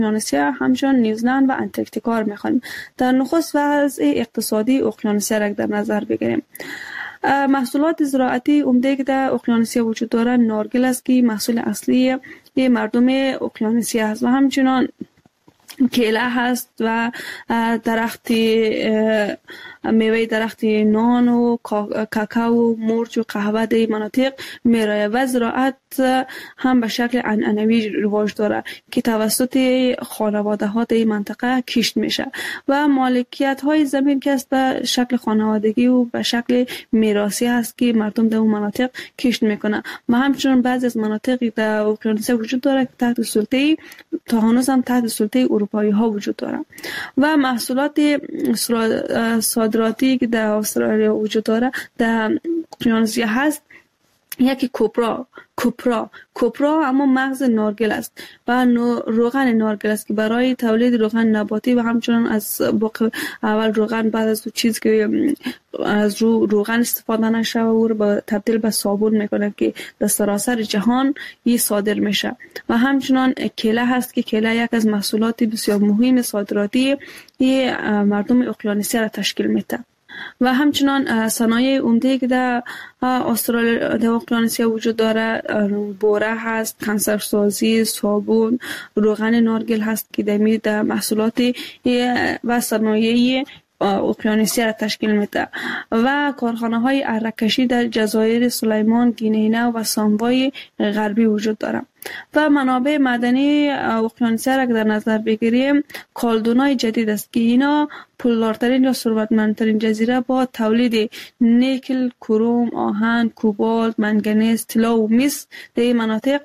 اقیانوسیا همچون نیوزلند و انتارکتیکا را می‌خوانیم. در نخست وضع اقتصادی اقیانوسیا را در نظر بگیریم. محصولات زراعتی عمده که در اقیانوسیا وجود دارد نارگیل است که محصول اصلی مردم اقیانوسیا است و همچنان کیله هست و درخت میوه درخت نان و کاکائو، مرچ و قهوه در مناطق میرایه و زراعت هم به شکل عنعنوی رواج داره که توسط خانواده ها در این منطقه کشت میشه و مالکیت های زمین که است به شکل خانوادگی و به شکل میراثی هست که مردم در اون مناطق کشت میکنه و همچنین بعضی از مناطق در اقیانوسیا وجود داره که تحت سلطه تا هنوز هم تحت سلطه اروپایی ها وجود داره و محصولات صادراتی که در استرالیا وجود داره در اقیانوسیا هست. یکی کوپرا اما مغز نارگیل است و روغن نارگیل است که برای تولید روغن نباتی و همچنان از اول روغن بعد از چیز که از روغن استفاده نشه و رو تبدیل به صابون میکنه که در سراسر جهان این صادر میشه و همچنان کیله هست که کیله یک از محصولات بسیار مهم صادراتی مردم اقیانوسیا را تشکیل میده و همچنان صنایع عمده که در استرالیا در اقیانوسیا وجود داره بوره هست، کنسرسازی، صابون، روغن نارگیل هست که در محصولات و صنایع اقیانوسیا را تشکیل میده و کارخانه های اره‌کشی در جزایر سلیمان، گینه و ساموای غربی وجود داره و منابع معدنی اقیانوسیا را در نظر بگیریم کالدونای جدید است که اینا پولدارترین یا ثروتمندترین جزیره با تولید نیکل، کروم، آهن، کوبالت، منگنیز، طلا و مس در این مناطق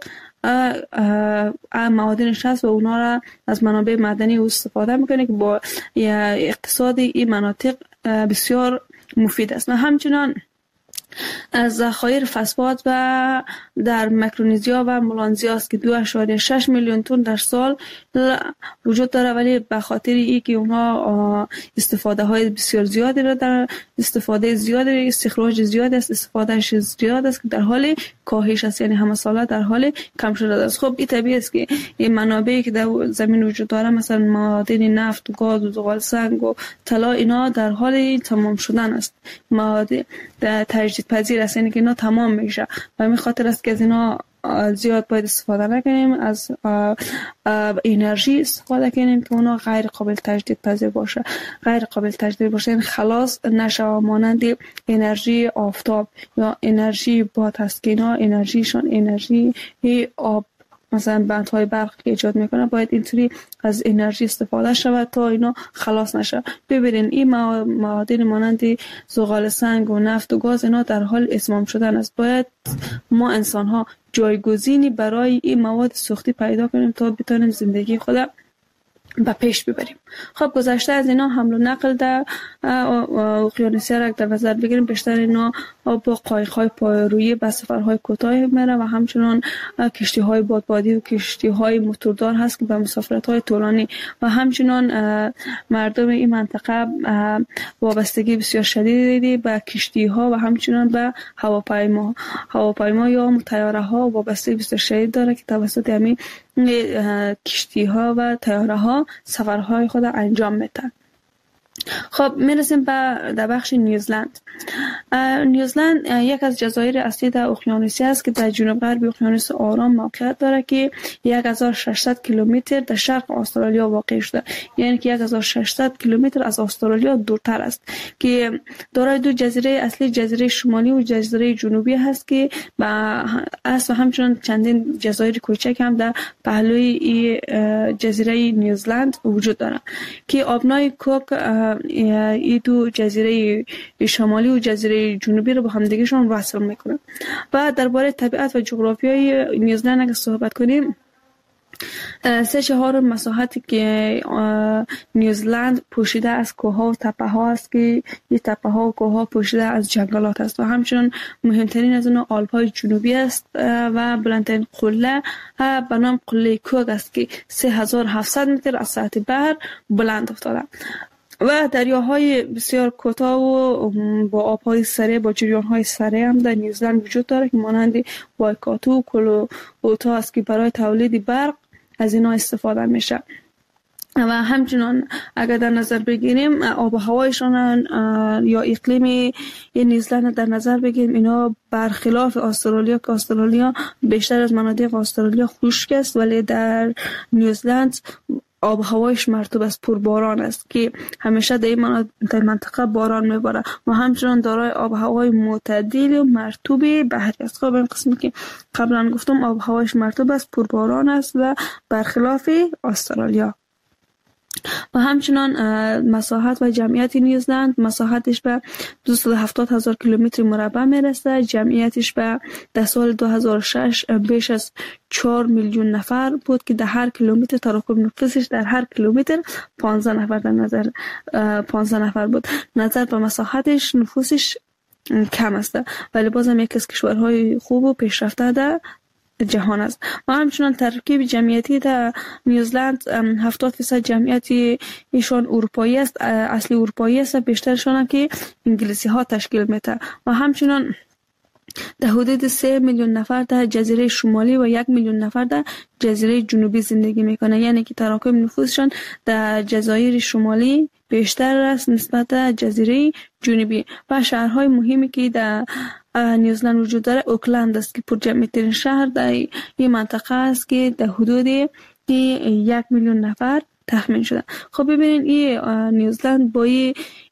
معادنش هست و اونا را از منابع معدنی استفاده میکنه که با اقتصاد این مناطق بسیار مفید است و همچنان از ذخایر فسفات و در میکرونزیا و ملانزیا است که 2.6 میلیون تن در سال وجود داره ولی به خاطر ای که اونها استفاده های بسیار زیادی را در استفاده زیادی استخراج زیاد است استفادهش زیاد است که در حال کاهش است یعنی همه ساله در حال کم شده است. خب این طبیعی است که این منابعی که در زمین وجود داره مثلا معادن نفت و گاز و زغال سنگ و طلا اینا در حال تمام شدن است معادن تجدید پذیر است یعنی که اینا تمام میشه و همین خاطر است که از اینا زیاد باید استفاده نکنیم از انرژی استفاده کنیم که اونا غیر قابل تجدید پذیر باشه یعنی خلاص نشه مانند انرژی آفتاب یا انرژی باد هست که اینا انرژیشون انرژی آب مثلا بندهای برق که ایجاد میکنه باید اینطوری از انرژی استفاده شود تا اینا خلاص نشه. ببینین این معادن مانند زغال سنگ و نفت و گاز اینا در حال اتمام شدن است. باید ما انسان ها جایگزینی برای این مواد سوختی پیدا کنیم تا بتونیم زندگی خود به پیش ببریم. خب گذشته از اینا حمل و نقل در اقیانوسیا را در نظر بگیریم بیشتر اینا با قایق‌های پایرویی به سفرهای کوتاه میره و همچنان کشتی‌های بادبادی و کشتی‌های موتوردار هست که به مسافرت‌های طولانی و همچنان مردم این منطقه وابستگی بسیار شدیدی به کشتی‌ها و همچنان به هواپیما یا طیاره‌ها وابستگی بسیار شدید داره که توسط همین کشتی‌ها و طیاره‌ها سفرهای خود انجام میدن. خب میرسیم به در بخش نیوزلند. نیوزلند یک از جزایر اصلی در اقیانوسیا است که در جنوب غرب اقیانوس آرام موقعیت داره که 1600 کیلومتر در شرق استرالیا واقع شده یعنی که 1600 کیلومتر از استرالیا دورتر است که دارای دو جزیره اصلی جزیره شمالی و جزیره جنوبی هست که و همچنان چندین جزایر کوچک هم در پهلوی جزیره نیوزلند وجود داره که آبنای کوک این دو جزیره شمالی و جزیره جنوبی رو با هم دیگه‌شون وصل میکنه. و درباره طبیعت و جغرافیای نیوزلند اگه صحبت کنیم 3/4 مساحتی که نیوزلند پوشیده از کوه‌ها و تپه‌ها است که این تپه‌ها و کوه‌ها پوشیده از جنگلات است و همچنین مهمترین از اونها آلپ‌های جنوبی است و بلندترین قله به نام قله کوک است که 3700 متر از سطح بحر بلند افتاده و دریاهای بسیار کوتاه و با آبهای سره با جریان‌های سره هم در نیوزلند وجود داره که مانند وایکاتو، کلوتا است که برای تولید برق از اینا استفاده میشه و همچنان اگر در نظر بگیریم آب و هوایشان یا اقلیم نیوزلند در نظر بگیریم، اینا برخلاف استرالیا که استرالیا بیشتر از مناطق استرالیا خشک است، ولی در نیوزلند آب و هوایش مرطوب است، پرباران است که همیشه در این منطقه باران میباره و همچنان دارای آب و هوای معتدل و مرطوب بحری است. خب این قسمی که قبلا گفتم آب و هوایش مرطوب است، پرباران است و برخلاف استرالیا. و همچنان مساحت و جمعیت نیوزلند، مساحتش به 270,000 کیلومتر مربع میرسه. جمعیتش به در سال 2006 بیش از 4 میلیون نفر بود که در هر کیلومتر تراکم نفوسش در هر کیلومتر 15 نفر در نظر 15 نفر بود. نظر به مساحتش نفوسش کم است، ولی بازم یکی از کشورهای خوب و پیشرفته در جهان است. و همچنان ترکیب جمعیتی در نیوزلند 70% جمعیت ایشان اروپایی است، اصلی اروپایی است، بیشترشان که انگلیسی ها تشکیل میده. و همچنان در حدود 3 میلیون نفر در جزیره شمالی و 1 میلیون نفر در جزیره جنوبی زندگی میکنه، یعنی که تراکم نفوسشان در جزایر شمالی بیشتر است نسبت به جزیره جنوبی. و شهرهای مهمی که در نیوزلند وجود داره اوکلند است که پرجمعیت ترین شهر در این منطقه است که در حدود 1 میلیون نفر تخمین شده. خب ببینید این نیوزلند با این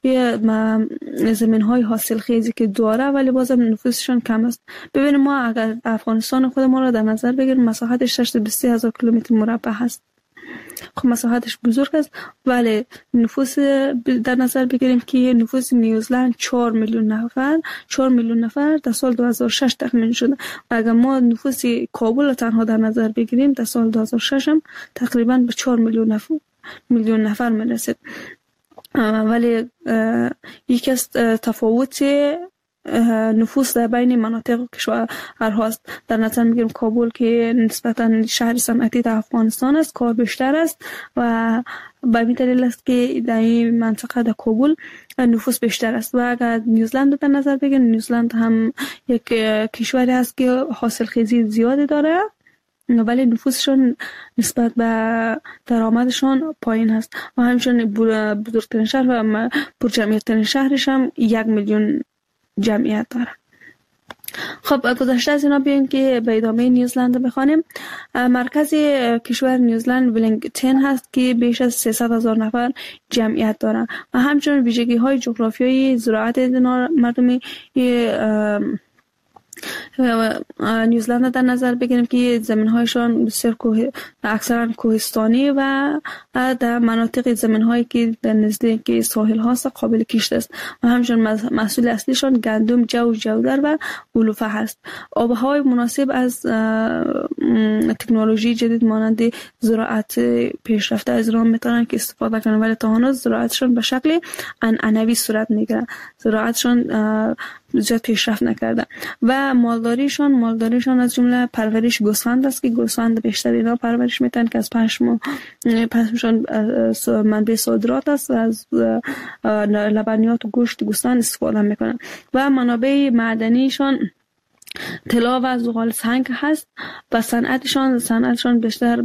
زمین‌های حاصلخیزی که داره ولی بازم نفوسشون کم است. ببینید ما اگر افغانستان خود ما را در نظر بگیریم، مساحتش 62000 کیلومتر مربع هست. خب مساحتش بزرگ است، ولی نفوس در نظر بگیریم که نفوس نیوزلند 4 میلیون نفر در سال 2006 تخمین شده. و اگر ما نفوس کابل تنها در نظر بگیریم در سال 2006 هم تقریبا به 4 میلیون نفر میرسید. ولی یکی از تفاوت نفوس در بین مناطق کشورهاست. در نظر میگیریم کابل که نسبتا شهر صنعتی در افغانستان است، کار بیشتر است و به این دلیل است که در این منطقه در کابل نفوس بیشتر است. و اگر نیوزلند در نظر بگیریم، نیوزلند هم یک کشوری است که حاصلخیزی زیادی داره ولی نفوسشون نسبت به درآمدشون پایین هست. و همچنین بزرگترین شهر و پرجمعیت ترین شهرش هم 1 میلیون جمعیت داره. خب گذشته از اینا بیایم که به ادامه نیوزلند بخوانیم. مرکز کشور نیوزلند ولینگتون هست که بیش از 300,000 نفر جمعیت داره و همچنین ویژگی های جغرافیایی زراعت مردمی نیوزلند در نظر بگیریم که زمین‌هایشان بسیار اکثرا کوهستانی و در مناطق زمین‌هایی که در نزدیک ساحل هاست قابل کشت است و همچنین محصول اصلیشان گندم، جودر و علوفه هست. آب و هوای مناسب از تکنولوژی جدید مانند زراعت پیشرفته از راه میتونن که استفاده کنن، ولی تا هنوز زراعتشان به شکل عنعنوی صورت میگیره، زراعتشان زیاد پیشرفت نکرده. و مالداریشان از جمله پرورش گوسفند است که گوسفند بیشتر اینا پرورش میتن که از پشمشان منبع صادرات است و از لبنیات و گوشت گوسفند استفاده میکنن. و منابع معدنیشان طلا و زغال سنگ هست و صنعتشان بیشتر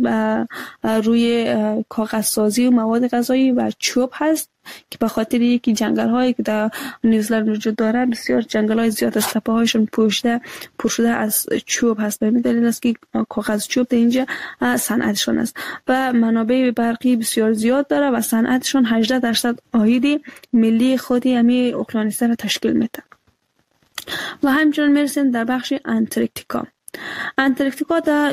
روی کاغذ سازی و مواد غذایی و چوب هست که به خاطر یکی جنگل هایی که در نیوزلند وجود داره بسیار جنگل های زیاد از تپه هایشون پوشیده از چوب هست. به این دلیل است که کاغذ چوب در اینجا صنعتشان است. و منابع برقی بسیار زیاد داره و صنعتشان 18% عاید ملی خودی امی اقیانوس‌ها را تشکیل میده. و همچنین میرسیم در بخش انتارکتیکا. انتارکتیکا در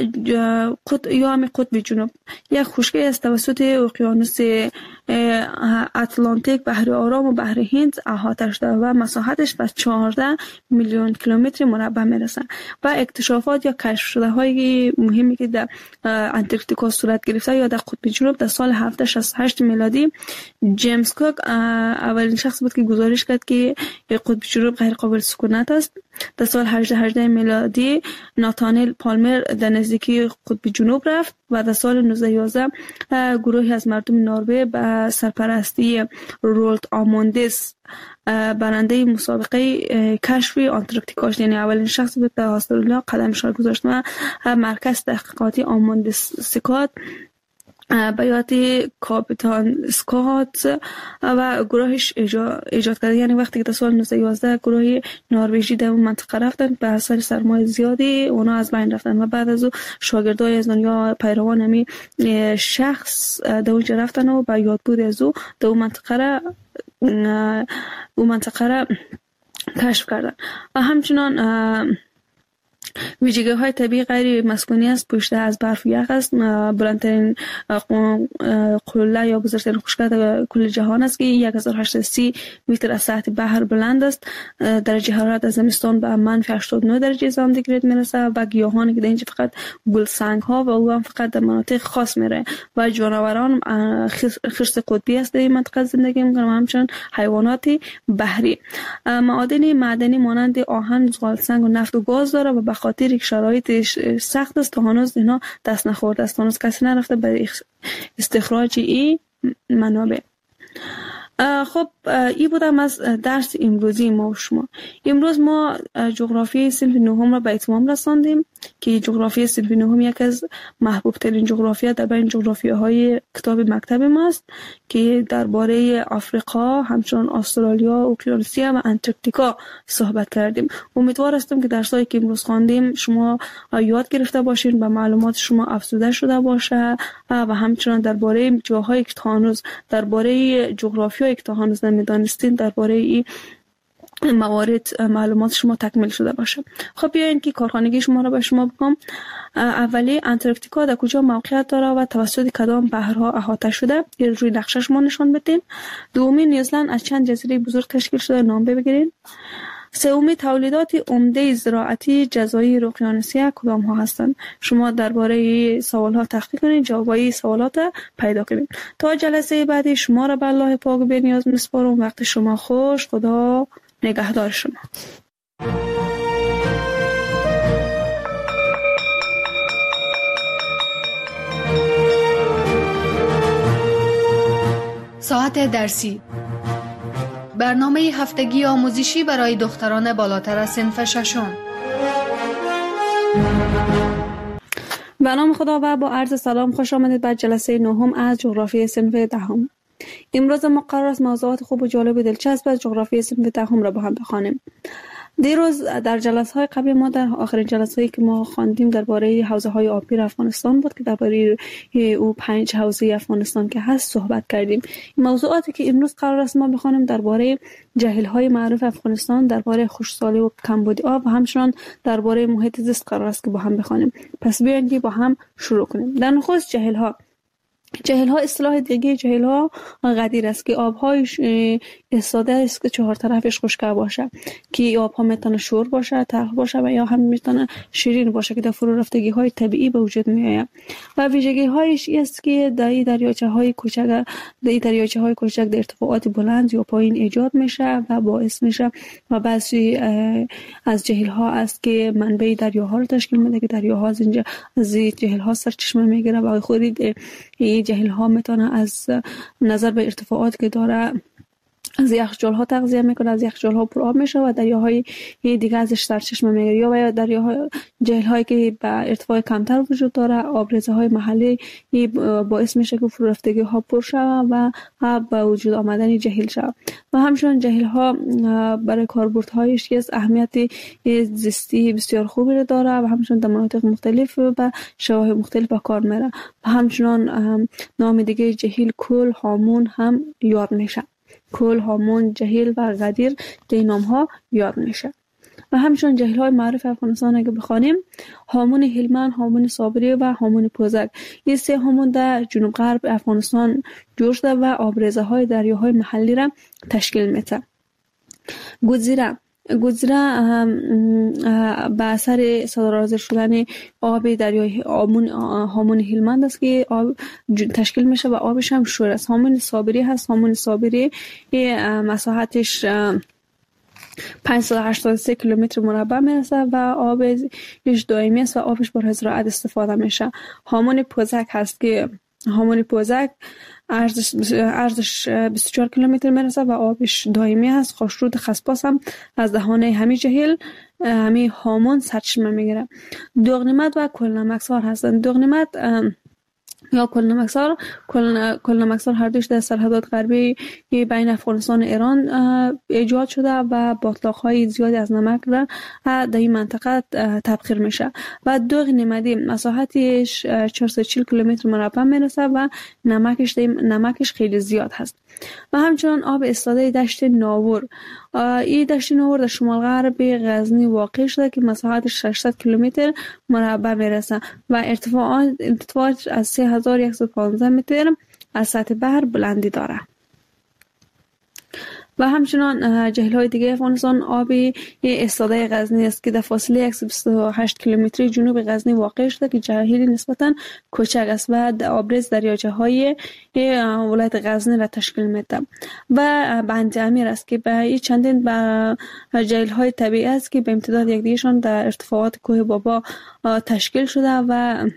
قطب جنوب یک خشکی است توسط اقیانوس اتلانتیک، بحر آرام و بحر هند احاطه شده و مساحتش به 14 میلیون کیلومتر مربع میرسه. و اکتشافات یا کشف شده های مهمی که در انتارکتیکا صورت گرفته یا در قطب جنوب در سال 1768 میلادی جیمز کوک اولین شخص بود که گزارش کرد که قطب جنوب غیر قابل سکونت است. در سال 1818 میلادی ناتانیل پالمر در نزدیکی قطب جنوب رفت و در سال 1911 گروهی از مردم نروژ به سرپرستی رولت آموندس برنده مسابقه کشف انتارکتیکا شد، یعنی اولین شخص بود در استرالیا قدمش را گذاشت و مرکز تحقیقاتی آموندس سکات بیات کاپیتان اسکات و گروهش ایجاد کرد. یعنی وقتی که در سال 1911 گروه نروژی در اون منطقه رفتن، به اثر سرمایه زیادی اونا از بین رفتن و بعد از او شاگردای از یا پیروان همی شخص در اونجا رفتن و با یادبود از او در اون منطقه را کشف کردن. و همچنان ویژگی های طبیعی غیر مسکونی است، پوشیده از برف و یخ است، بلندترین قله یا بزرگترین خشکیدن کل جهان است که 1830 متر از سطح بحر بلند است. درجه حرارت از زمستان به -89 درجه سانتیگراد میرسه و گیاهانی که در اینجا فقط گلسنگ ها و او هم فقط در مناطق خاص میره و جانوران خرس قطبی است در این منطقه زندگی میکنن و همچنین حیوانات بحری. معادن معدنی مانند آهن، زغال سنگ و نفت و گاز داره و به خاطر یک شرایط سخت است تا هنوز اینا دست نخورده است، هنوز کسی نرفته برای استخراج این منابع. خب این بودم از درس امروزی ما و شما. امروز ما جغرافی صنف نهم را به اتمام رساندیم که جغرافی صنف نهم یک از محبوب ترین جغرافیا در بین جغرافیاهای کتاب مکتب ماست که درباره آفریقا، همچنان استرالیا، اوکیانوسیا و انتارکتیکا صحبت کردیم. امیدوار هستم که درسایی که امروز خواندیم شما یاد گرفته باشین و معلومات شما افزوده شده باشه و همچنان درباره جاهایی که تا هنوز درباره جغرافیایی که تا هنوز نمیدانستین درباره این موارد معلومات شما تکمیل شده باشه. خب بیاین که کارخانگی شما را به شما بگم. اولی، انتارکتیکا در کجا موقعیت داره و توسط کدام بحرها احاطه شده؟ این روی نقشه شما نشان بدین. دومی، نیوزلند از چند جزیره بزرگ تشکیل شده؟ نام بگیرین. سومی، تولیدات عمده زراعتی جزایر اقیانوسیه کدام ها هستند؟ شما درباره سوال ها تحقیق کنید، جوابای سوالات پیدا کنید. تا جلسه بعدی شما را به الله پاک و بی‌نیاز میسپارم. وقت شما خوش. خدا نگهدار شما. ساعت درسی، برنامه هفتگی آموزشی برای دختران بالاتر از صنف ششم. به نام خدا و با عرض سلام خوش آمدید به جلسه نهم از جغرافی صنف دهم. امروز ما قرار است موضوعات خوب و جالب و دلچسب از جغرافی صنف دهم را با هم بخوانیم. دیروز در جلسه‌های قبلی ما در آخرین جلسه‌ای که ما خواندیم درباره حوزه‌های آبی افغانستان بود که درباره او 5 حوزه افغانستان که هست صحبت کردیم. موضوعاتی که امروز قرار است ما بخوانیم درباره جهیل‌های معروف افغانستان، درباره خشکسالی و کمبود آب و همچنین درباره محیط زیست قرار است که با هم بخوانیم. پس بیاین که با هم شروع کنیم. در نخست جهیل‌ها اصطلاح دیگه جهیل‌ها غدیر است که آب‌هایش ساده است که 4 طرفش خشک باشه که آب‌ها میتونه شور باشه، تلخ باشه و یا هم میتونه شیرین باشه که در فرو رفتگی‌های طبیعی به وجود میآید. و ویژگی‌هایش است که در دریاچه‌های کوچک در ارتفاعات بلند یا پایین ایجاد میشه و باعث میشه و بعضی از جهیل‌ها است که منبع دریاها رو تشکیل میده که دریاها از جهیل‌ها سرچشمه میگیره و خود جهیل‌ها میتونه از نظر به ارتفاعات که داره از یخچال‌ها تغذیه میکنه، از یخچال‌ها پر آب میشه و دریاهای دیگه ازش سرچشمه میگیره. یا دریاهای جهیل‌هایی که به ارتفاع کمتر وجود داره، آبریزهای محلی باعث میشه که فرو رفتگی‌ها پر شود و به وجود آمدن جهیل شود. و همچنین جهیل‌ها برای کاربردهایش از اهمیت زیستی بسیار خوبی داره و همچنین در مناطق مختلف و شواهد مختلف به کار میره. و همچنین نام دیگه جهیل کل، هامون هم یاد میشه. کل، هامون، جهیل و غدیر که این نام ها یاد میشه. و همچنین جهیل های معروف افغانستان اگه بخوانیم، هامون هلمند، هامون صابری و هامون پوزک. این 3 هامون در جنوب غرب افغانستان جور شده و آبریزه های دریاهای محلی را تشکیل میده. گوزیره به اثر صدراضر شدن آب دریای هامون هلمند است که آب تشکیل میشه و آبش هم شور است. هامون صابری هست. هامون صابری مساحتش 583 کیلومتر مربع میرسه و آبش دائمی است و آبش برای زراعت استفاده میشه. هامون پوزک هست که هامون پوزک عرضش 24 کیلومتر میرسه و آبش دائمی هست. خاشرود خسپاس هم از دهانه همین جهیل همین هامون سرچشمه میگیره. دوغنمت و کلنمکسار هستند. دوغنمت یا کل نمکسار هر دوش در سرحدات غربی بین افغانستان و ایران ایجاد شده و باتلاق‌های زیادی از نمک را در این منطقه تبخیر میشه و دوغ نمدی مساحتش 440 کیلومتر مربع میرسه و نمکش خیلی زیاد هست. و همچنان آب ایستاده دشت ناور، این دشت ناور در شمال غرب غزنی واقع شده که مساحتش 600 کیلومتر مربع میرسه و ارتفاعش از 3115 متر از سطح بحر بلندی داره. و همچنان جهیل‌های دیگه افغانستان آبی ایستاده غزنی است که در فاصله 128 کیلومتری جنوب غزنی واقع شده که جهیلی نسبتاً کوچک است و آبریز دریاچه‌های ولایت غزنی را تشکیل میده. و بند امیر است که به این چندین جهیل‌های طبیعی است که به امتداد یکدیگرشان در ارتفاعات کوه بابا تشکیل شده و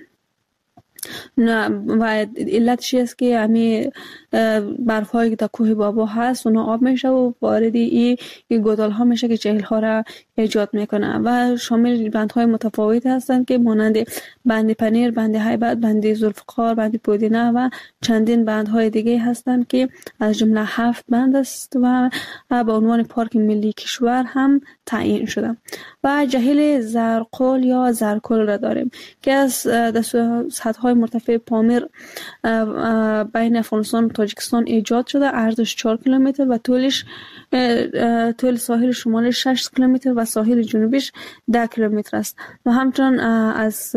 علتش است که همین برف هایی که در کوه بابا هست اونا آب میشه و وارد این گودال ها میشه که جهیل ها را ایجاد میکنه و شامل بند های متفاوت هستند که مانند بند پنیر، بند هیبت، بند ذوالفقار، بند پودینه و چندین بند های دیگه هستند که از جمله 7 بند است و به عنوان پارک ملی کشور هم تعیین شده. و جهیل زرقل یا زرکل را داریم که از سطح مرتفع پامیر بین افغانستان و تاجیکستان ایجاد شده. عرضش 4 کیلومتر و طول ساحل شمالش 6 کیلومتر و ساحل جنوبیش 10 کیلومتر است. و همچنان از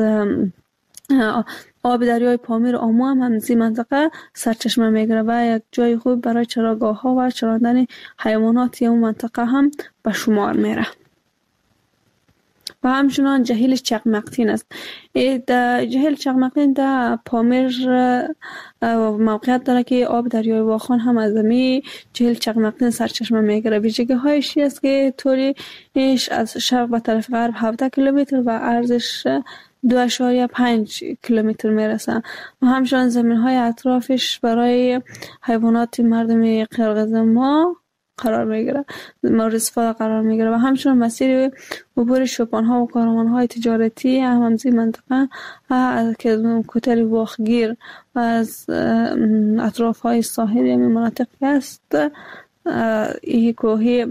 آب دریای پامیر و آمو هم از این منطقه سرچشمه میگیره و یک جای خوب برای چراگاه ها و چراندن حیوانات اون منطقه هم به شمار میره. و همچنان جهیل چقمقتین است. جهیل چقمقتین در پامیر موقعیت داره که آب دریای واخان هم از می جهیل چقمقتین سرچشمه میگیره. ویژگی هایش است که طولش از شرق به طرف غرب 17 کیلومتر و عرضش 2.5 کیلومتر میرسه. و همچنان زمین های اطرافش برای حیوانات مردم قرقیز ما قرار میگیره، مورد استفاده قرار میگیره. و همچنان مسیر عبور شوپان ها و کاروان های تجارتی همزی منطقه که کوتل واخگیر و از اطراف های ساحلی مناطق است این کوهی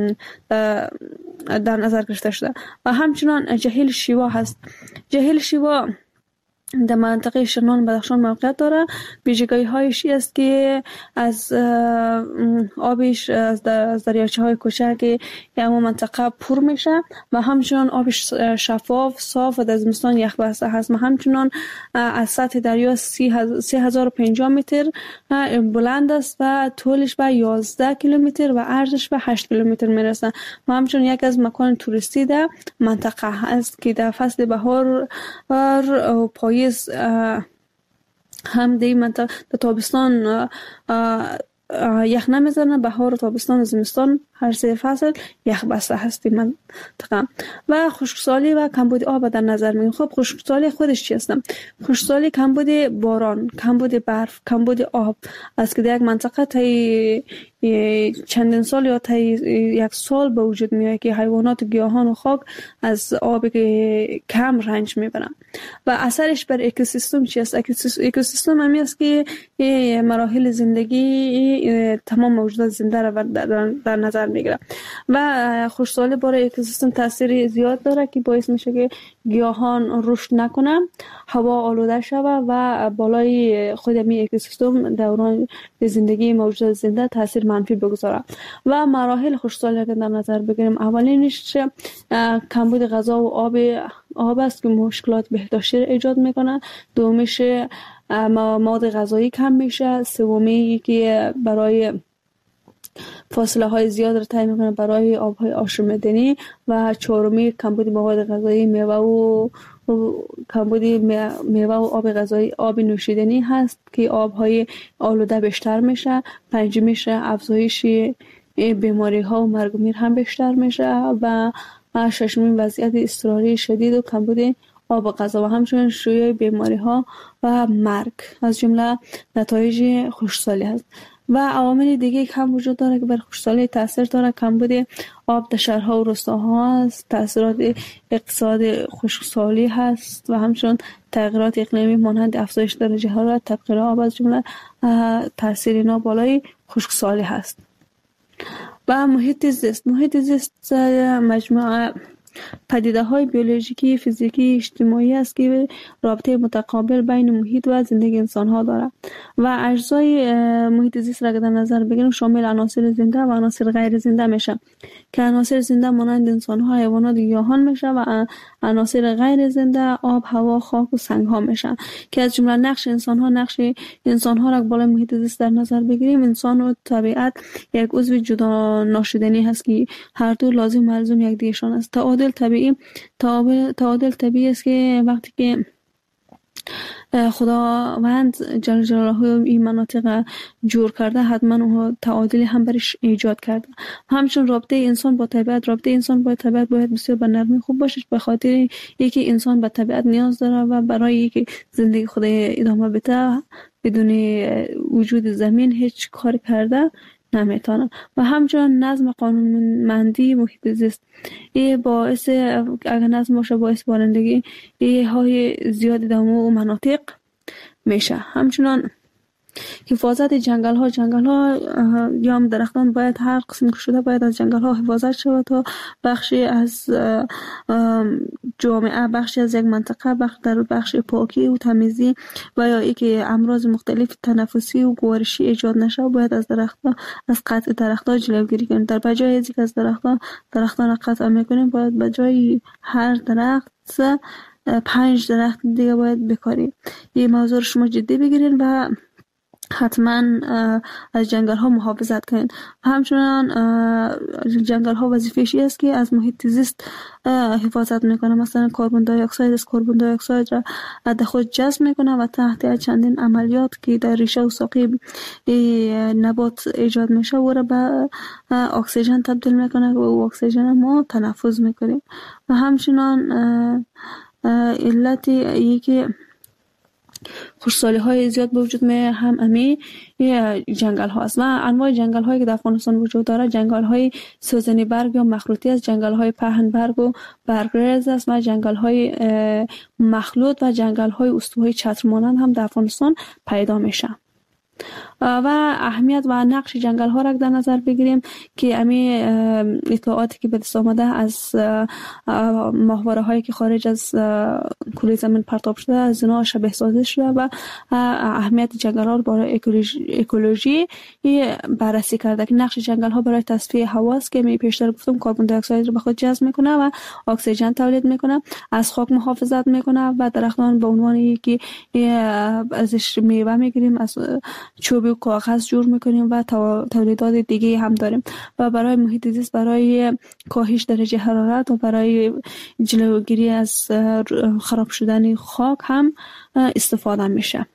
در نظر گرفته شده. و همچنان جهیل شیوا هست. جهیل شیوا در منطقه شرنان بدخشان موقعیت داره. ویژگی هایش است که از آبش از دریاچه های کوچک اما منطقه پر میشه و همچنان آبش شفاف صاف و در زمستان یخ بسته هست. و همچنان از سطح دریا 3050 متر بلند است و طولش به 11 کیلومتر و عرضش به 8 کیلومتر میرسه. و همچنان یک از مکان توریستی در منطقه است که در فصل بهار و پاییز هم دی منطقه در تابستان یخ نمیزنه، بهار و تابستان و زمستان هر سه فصل یخ بسته هستی منطقه. و خشکسالی و کمبود آب در نظر میگیریم. خب خشکسالی خودش چی هستم؟ خشکسالی کمبود باران، کمبود برف، کمبود آب است که در یک منطقه تا چندین سال یا تا یک سال به وجود میاد که حیوانات و گیاهان و خاک از آب کم رنج میبرن. و اثرش بر اکوسیستم چی است؟ اکوسیستم همی است که مراحل زندگی تمام موجودات زنده را در نظر میگیره. و خشکسالی برای اکوسیستم تاثیر زیاد داره که باعث میشه که گیاهان رشد نکنه، هوا آلوده شود و بالای خود می اکوسیستم دوران زندگی موجودات زنده تاثیر منفی بگذاره. و مراحل خشکسالی که در نظر بگیریم، اولینش کمبود غذا و آب است که مشکلات بهداشتی ایجاد میکنه. دومیش مواد غذایی کم میشه. سومی که برای فاصله های زیاد را طی میکنه برای آبهای آشامیدنی. و چهارمی کمبود مواد غذایی، میوه و کمبود میوه و آب غذایی، آب نوشیدنی هست که آبهای آلوده بیشتر میشه. پنجمیش افزایش بیماری ها و مرگ و میر هم بیشتر میشه. و ششمین وضعیت اضطراری شدید و کمبود آب غذا و همچنین شیوع بیماری ها و مرگ از جمله نتایج خشکسالی است. و عوامل دیگه هم وجود داره که بر خشکسالی تاثیر داره. کمبود آب در شهرها و روستاها است، تاثیرات اقتصاد خشکسالی هست و همچنین تغییرات اقلیمی مانند افزایش درجه حرارت، تبخیر آب از جمله تاثیر اینا بالای خشکسالی هست. و محیط زیست مجموعه پدیده های بیولوژیکی، فیزیکی، اجتماعی است که رابطه متقابل بین محیط و زندگی انسان ها دارد و اجزای محیط زیست را در نظر بگیریم شامل عناصر زنده و عناصر غیر زنده میشه که عناصر زنده مانند انسان ها، حیوانات، گیاهان میشه و عناصر غیر زنده آب، هوا، خاک و سنگ ها میشه که از جمله نقش انسان ها را بالای محیط زیست در نظر بگیریم. انسان و طبیعت یک عضو جدا ناشدنی هست که هر دو لازم و ملزوم یکدیگرشان است. تعادل طبیعی است که وقتی که خداوند جل جلاله این مناطق جور کرده حتما تعادلی هم برش ایجاد کرده. همچنین رابطه انسان با طبیعت باید بسیار به نرمی خوب باشه به خاطر اینکه انسان به طبیعت نیاز داره و برای اینکه زندگی خود ادامه بده بدون وجود زمین هیچ کار کرده نمیتونه. و همچنین نظم قانونمندی محیط زیست باعث اگر نظم باشه باعث بارندگی های زیادی در مناطق میشه. همچنین حفاظت جنگل ها یا هم درختان باید هر قسم که شده باید از جنگل ها حفاظت شود تا بخشی از جامعه، بخشی از یک منطقه در بخش پاکی و تمیزی و یا ای که امراض مختلف تنفسی و گوارشی ایجاد نشه باید از قطع درختان جلوگیری کنیم. در بجای از از درختان قطع میکنیم باید بجای هر درخت 5 درخت دیگه باید بکاریم. این موضوع شما جدی بگیرین و حتما از جنگل ها محافظت کنید. همچنان جنگل ها وظیفه‌ش است که از محیط زیست حفاظت میکنه. مثلا کربن دی اکساید را در خود جذب میکنه و تحت چندین عملیات که در ریشه و ساقه نبات ایجاد میشه و را به اکسیژن تبدیل میکنه و اکسیژن ما تنفس میکنیم. و همچنان علت که خشکسالی های زیاد به وجود می هم امی جنگل هاست و انواع جنگل هایی که در افغانستان وجود داره جنگل های سوزنی برگ یا مخروطی است، جنگل های پهن برگ و برگریز است و جنگل های مخلوط و جنگل های استوایی چتر مانند هم در افغانستان پیدا میشه. و اهمیت و نقش جنگل ها را در نظر بگیریم که امی اطلاعاتی که به دست آمده از ماهواره هایی که خارج از کره زمین پرتاب شده از اینا شبیه سازی شده و اهمیت جنگل ها برای اکولوژی بررسی کرده که نقش جنگل ها برای تصفیه هوا است که می پیشتر گفتم کربن دی اکساید رو به خود جذب میکنه و اکسیژن تولید میکنه، از خاک محافظت میکنه و درختان به عنوان یکی ازش میوه میگیریم، از چوب و کاغذ جور میکنیم و تولیدات دیگه هم داریم و برای محیط زیست برای کاهش درجه حرارت و برای جلوگیری از خراب شدن خاک هم استفاده میشه.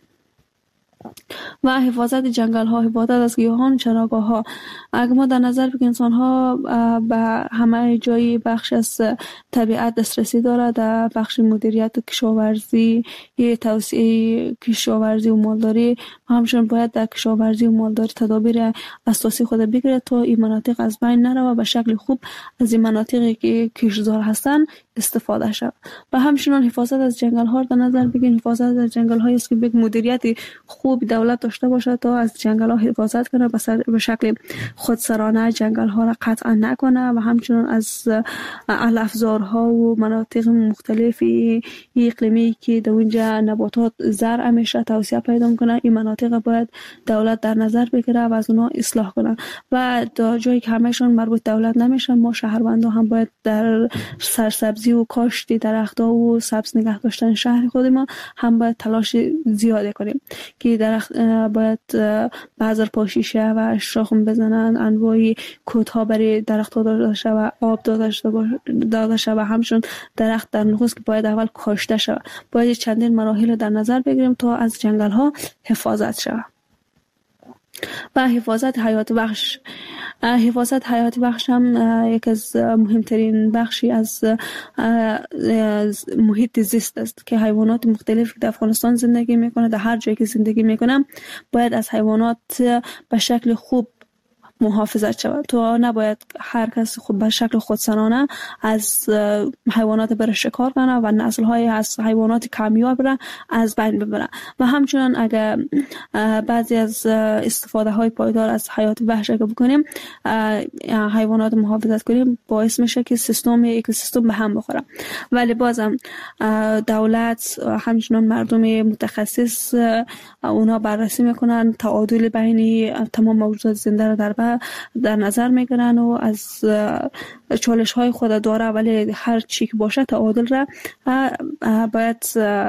و حفاظت جنگل ها، حفاظت از گیاهان، چراگاه ها. اگر ما در نظر بگیریم انسان ها به همه جایی بخش از طبیعت دسترسی داره، در بخش مدیریت و کشاورزی، توسعه کشاورزی و مالداری همچنین باید در کشاورزی و مالداری تدابیر اساسی خود بگیره تا این مناطق از بین نره و به شکل خوب از این مناطقی که کشاورزی هستن استفاده شود. و همچنین حفاظت از جنگل ها در نظر بگیریم. حفاظت از جنگل هایی است که به مدیریت خوب دولت داشته باشه تا از جنگل ها حفاظت کنه، به شکل خودسرانه جنگل ها را قطع نکنه و همچنین از علفزارها و مناطق مختلفی اقلیمی که در اونجا نباتات زرع میشه توسعه پیدا کنه، این مناطق باید دولت در نظر بگیره و از اونها اصلاح کنه. و در جایی که همهشون مربوط دولت نمیشن ما شهروندان هم باید در سرسبزی و کاشت درخت‌ها و سبز نگه داشتن شهر خود ما هم باید تلاش زیاده کنیم که درخت باید بذر پاشی شه و شاخم بزنن، انواعی کودها برای درخت‌ها داده شه و آب داده شه و همچنین درخت در نخست که باید اول کاشته شه. باید چندین مراحل در نظر بگیریم تا از جنگل ها حفاظت شه. و حفاظت حیات بخش حفاظت حیات وحش هم یک از مهمترین بخشی از محیط زیست است که حیوانات مختلف در افغانستان زندگی میکنه، در هر جایی که زندگی میکنه باید از حیوانات به شکل خوب محافظت شود. تو نباید هر کس خود به شکل خودسرانه از حیوانات بر شکار کنه و نسل‌های از حیوانات کمیاب را از بین ببره. و همچنان اگر بعضی از استفاده های پایدار از حیات وحش اگر بکنیم، حیوانات محافظت کنیم، باعث میشه که اکوسیستم به هم بخوره. ولی بازم دولت همچنان مردم متخصص اونا بررسی میکنن، تعادل بین تمام موجودات زنده را در نظر میگیرن و از چالش های خود داره، ولی هر چی که باشه تعادل را باید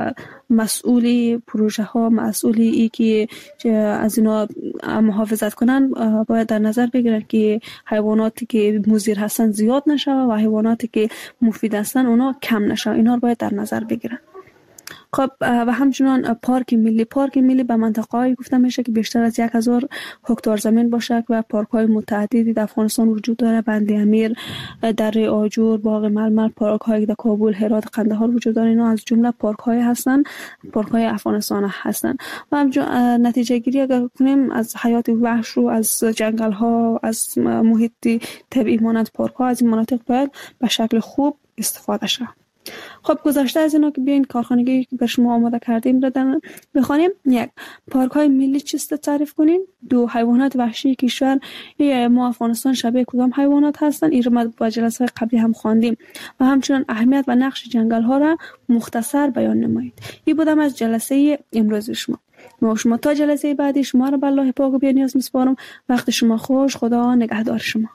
مسئولی پروژه ها، مسئولی ای که از اینا محافظت کنن باید در نظر بگیرن که حیواناتی که مضر هستن زیاد نشه و حیواناتی که مفید هستن اونا کم نشه. اینا رو باید در نظر بگیرن. خب و همچنان پارک ملی به منطقه‌ای گفته میشه که بیشتر از 1000 هکتار زمین باشه و پارک‌های متعددی در افغانستان وجود داره. بند امیر، دره آجور، باغ ململ، پارک‌هایی در کابل، هرات، قندهار وجود داره. اینا از جمله پارک‌های هستن، پارک‌های افغانستان هستن. و همچنان نتیجه گیری اگر کنیم از حیات وحش و از جنگل‌ها، از محیط طبیعی مانند پارک‌ها، از این مناطق باید به شکل خوب استفاده شه. خب گذشته از اینا که بیاین کارخانگی که به شما آماده کردیم رو بخوانیم. 1. پارک‌های ملی چیست تعریف کنین. 2. حیوانات وحشی کشور ما افغانستان شبیه کدام حیوانات هستن. این رو ما با جلسه قبلی هم خواندیم. و همچنین اهمیت و نقش جنگل ها را مختصر بیان نمایید. این بودم از جلسه امروز شما. تا جلسه بعدی شما رو به الله پاک و بی‌نیاز میسپارم. وقت شما خوش. خدا نگهدار شما.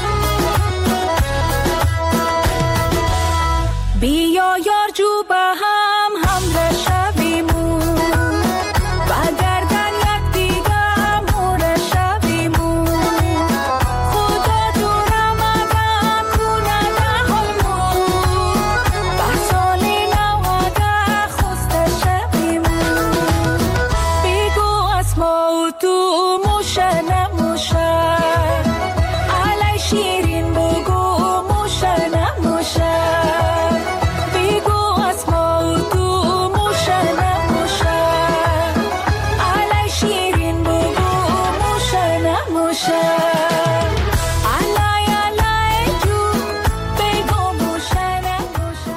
بیا یار جو به